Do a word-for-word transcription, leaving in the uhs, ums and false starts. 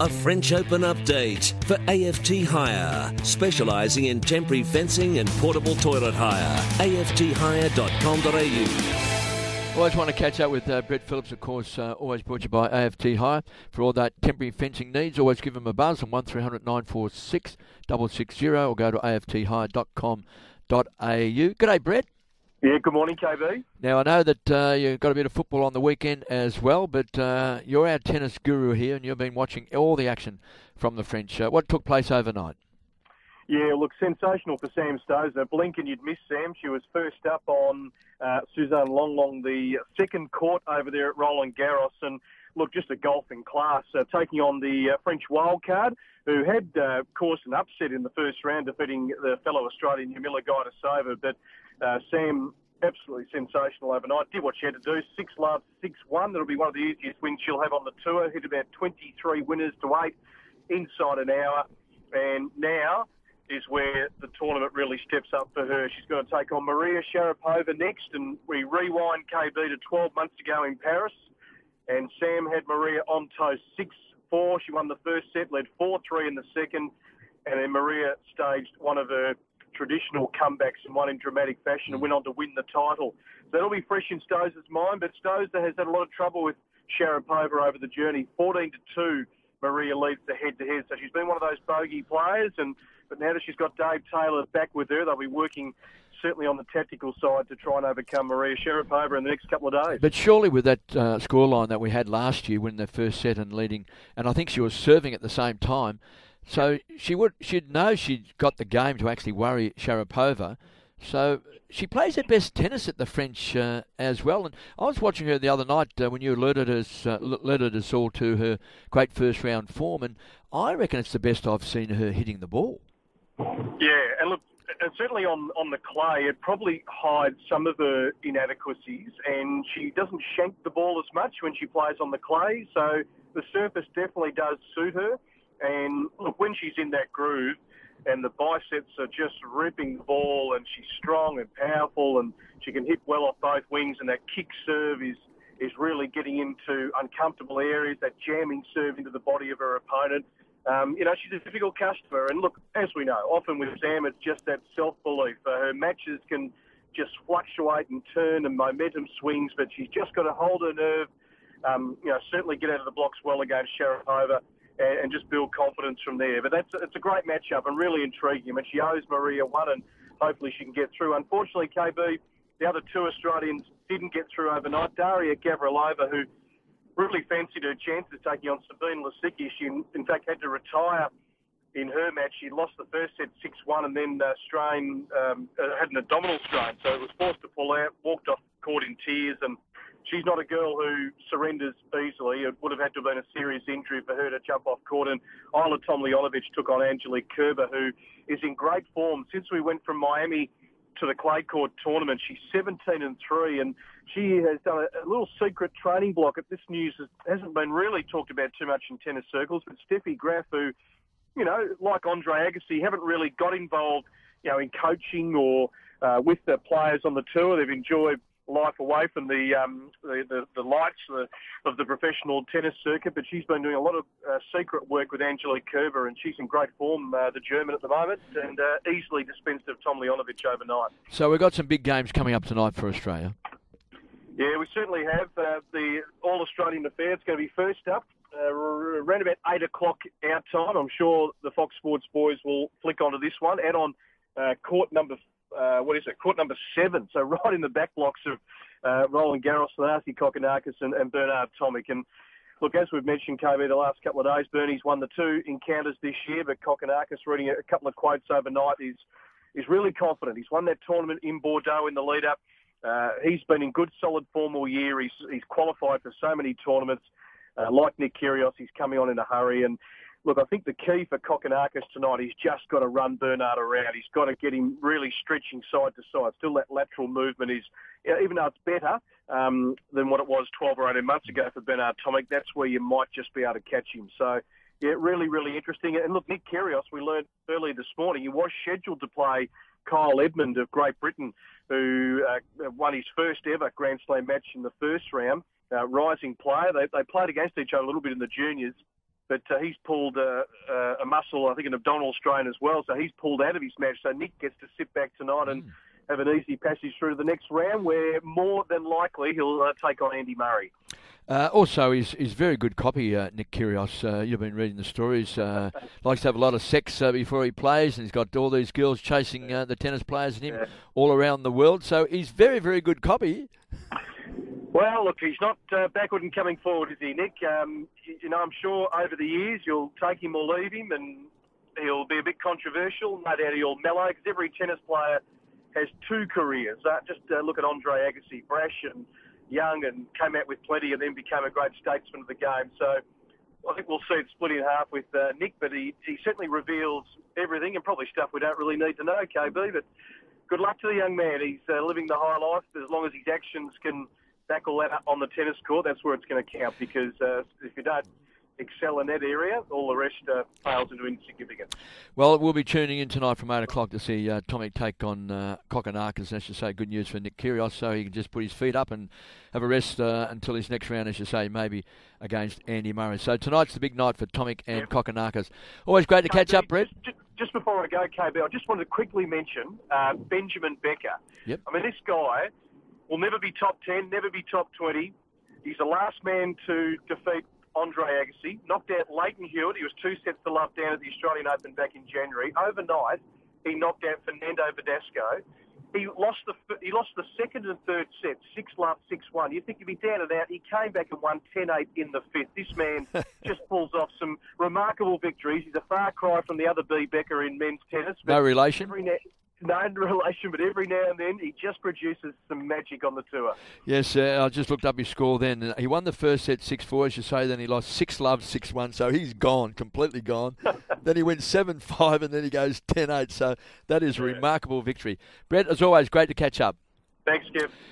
A French Open update for A F T Hire, specialising in temporary fencing and portable toilet hire. A F T hire dot com dot a u. Always want to catch up with uh, Brett Phillips, of course, uh, always brought to you by A F T Hire. For all that temporary fencing needs, always give him a buzz on one three hundred nine four six six six zero or go to A F T hire dot com dot a u. G'day, Brett. Yeah, good morning, K B. Now, I know that uh, you've got a bit of football on the weekend as well, but uh, you're our tennis guru here and you've been watching all the action from the French. Uh, what took place overnight? Yeah, look, sensational for Sam Stosur. Blink and you'd miss Sam. She was first up on uh, Suzanne Longlong, the second court over there at Roland Garros. And look, just a golfing class, uh, taking on the uh, French wildcard, who had, uh, of course, an upset in the first round, defeating the fellow Australian Yamila Gaidasova. But uh, Sam, absolutely sensational overnight. Did what she had to do. Six love, six one. That'll be one of the easiest wins she'll have on the tour. Hit about twenty-three winners to eight inside an hour. And now is where the tournament really steps up for her. She's going to take on Maria Sharapova next, and we rewind, K B, to twelve months ago in Paris, and Sam had Maria on toast six four. She won the first set, led four three in the second, and then Maria staged one of her traditional comebacks and won in dramatic fashion and went on to win the title. So that'll be fresh in Stozur's mind, but Stosur has had a lot of trouble with Sharapova over the journey. fourteen to two, Maria leads the head-to-head, so she's been one of those bogey players, and but now that she's got Dave Taylor back with her, they'll be working certainly on the tactical side to try and overcome Maria Sharapova in the next couple of days. But surely with that uh, scoreline that we had last year, winning the first set and leading, and I think she was serving at the same time, so she would she'd know she'd got the game to actually worry Sharapova. So she plays her best tennis at the French uh, as well. And I was watching her the other night uh, when you alerted us, uh, alerted us all to her great first round form, and I reckon it's the best I've seen her hitting the ball. Yeah, and look, and certainly on, on the clay, it probably hides some of her inadequacies, and she doesn't shank the ball as much when she plays on the clay, so the surface definitely does suit her. And look, when she's in that groove and the biceps are just ripping the ball and she's strong and powerful and she can hit well off both wings, and that kick serve is, is really getting into uncomfortable areas, that jamming serve into the body of her opponent. Um, you know, she's a difficult customer. And look, as we know, often with Sam, it's just that self-belief. Uh, her matches can just fluctuate and turn and momentum swings, but she's just got to hold her nerve, um, you know, certainly get out of the blocks well against Sharapova and, and just build confidence from there. But that's it's a great matchup and really intriguing. I mean, she owes Maria one, and hopefully she can get through. Unfortunately, K B, the other two Australians didn't get through overnight. Daria Gavrilova, who really fancied her chances taking on Sabine Lisicki. She, in fact, had to retire in her match. She lost the first set six one and then uh, strain, um, uh, had an abdominal strain, so was forced to pull out, walked off court in tears, and she's not a girl who surrenders easily. It would have had to have been a serious injury for her to jump off court. And Isla Tomljanovic took on Angelique Kerber, who is in great form. Since we went from Miami to the clay court tournament, she's seventeen and three, and she has done a, a little secret training block. This news has, hasn't been really talked about too much in tennis circles, but Steffi Graf, who, you know, like Andre Agassi, haven't really got involved, you know, in coaching or uh, with the players on the tour. They've enjoyed life away from the um, the, the, the lights the, of the professional tennis circuit, but she's been doing a lot of uh, secret work with Angelique Kerber, and she's in great form, uh, the German at the moment, and uh, easily dispensed of Tomljanovic overnight. So we've got some big games coming up tonight for Australia. Yeah, we certainly have. Uh, the All-Australian affair is going to be first up uh, around about eight o'clock our time. I'm sure the Fox Sports boys will flick onto this one. Out on uh, court number Uh, what is it, court number seven, so right in the back blocks of uh, Roland Garros, Thanasi Kokkinakis and, and Bernard Tomic. And look, as we've mentioned, K B, the last couple of days, Bernie's won the two encounters this year, but Kokkinakis, reading a couple of quotes overnight, is is really confident. He's won that tournament in Bordeaux in the lead-up. Uh, he's been in good, solid form all year. He's, he's qualified for so many tournaments. Uh, like Nick Kyrgios, he's coming on in a hurry. And look, I think the key for Kokkinakis tonight, he's just got to run Bernard around. He's got to get him really stretching side to side. Still, that lateral movement is, you know, even though it's better um, than what it was twelve or eighteen months ago for Bernard Tomic, that's where you might just be able to catch him. So, yeah, really, really interesting. And look, Nick Kyrgios, we learned earlier this morning, he was scheduled to play Kyle Edmund of Great Britain, who uh, won his first ever Grand Slam match in the first round. Uh, rising player. They, they played against each other a little bit in the juniors. but uh, he's pulled uh, uh, a muscle, I think an abdominal strain as well, so he's pulled out of his match. So Nick gets to sit back tonight and mm. have an easy passage through to the next round, where more than likely he'll uh, take on Andy Murray. Uh, also, he's, he's very good copy, uh, Nick Kyrgios. Uh, you've been reading the stories. Uh, likes to have a lot of sex uh, before he plays, and he's got all these girls chasing uh, the tennis players and him yeah. all around the world. So he's very, very good copy. Well, look, he's not uh, backward and coming forward, is he, Nick? Um, you know, I'm sure over the years you'll take him or leave him, and he'll be a bit controversial. No doubt he'll mellow, because every tennis player has two careers. Uh, just uh, look at Andre Agassi, brash and young, and came out with plenty, and then became a great statesman of the game. So I think we'll see it split in half with uh, Nick, but he, he certainly reveals everything, and probably stuff we don't really need to know, K B. But good luck to the young man. He's uh, living the high life. As long as his actions can back all that up on the tennis court, that's where it's going to count, because uh, if you don't excel in that area, all the rest uh, fails into insignificance. Well, we'll be tuning in tonight from eight o'clock to see uh, Tomic take on uh, Kokkinakis. As you say, good news for Nick Kyrgios, so he can just put his feet up and have a rest uh, until his next round, as you say, maybe against Andy Murray. So tonight's the big night for Tomic and yep. Kokkinakis. Always great to K B, catch up, Brett. Just, just before I go, K B, I just wanted to quickly mention uh, Benjamin Becker. Yep. I mean, this guy will never be top ten, never be top twenty. He's the last man to defeat Andre Agassi. Knocked out Leighton Hewitt. He was two sets to love down at the Australian Open back in January. Overnight, he knocked out Fernando Verdasco. He lost the he lost the second and third sets, six love, six one. You'd think he'd be down and out. He came back and won ten eight in the fifth. This man just pulls off some remarkable victories. He's a far cry from the other B. Becker in men's tennis. No relation? Every na- No relation, but every now and then he just produces some magic on the tour. Yes, uh, I just looked up his score then. He won the first set six four, as you say, then he lost six love, six one, so he's gone, completely gone. Then he went seven five, and then he goes ten eight, so that is a yeah. remarkable victory. Brett, as always, great to catch up. Thanks, Kev.